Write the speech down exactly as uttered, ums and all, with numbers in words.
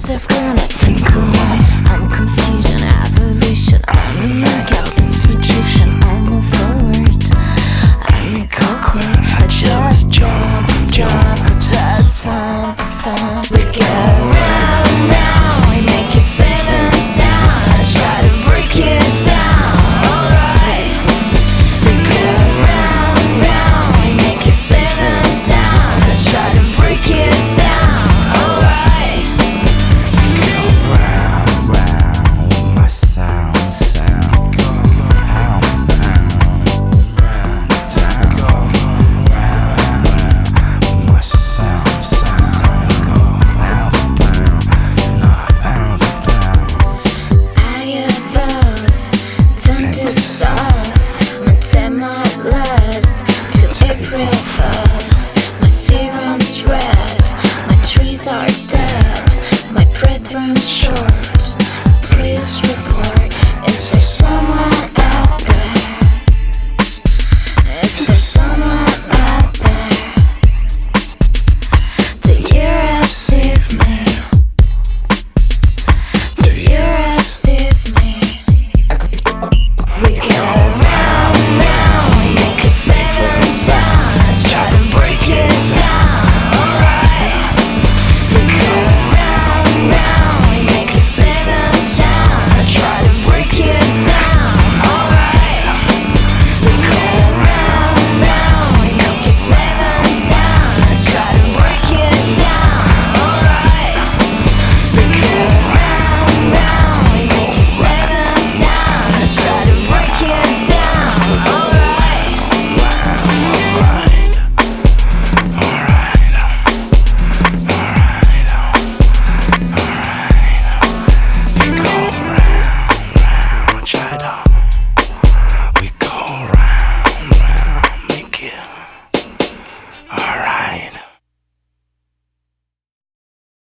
myself, girl, and I think alone. I'm confusion, evolution. I'm a knockout institution. I move forward, I make awkward. I just jump, jump, I just thump, thump. We go round, round, we make it safe and sound. Let's try to break it down, alright. We go round, round, we make it safe and sound. Let's try to break it down, alright. We go round, round with my sound, sound. Pound, pound, round, down. Round, round with my sound, sound. Go pound, pound, and I pound, pound. I evolve, then dissolve. My demo lasts till April falls. My serum's red, my trees are dead, my breath runs short.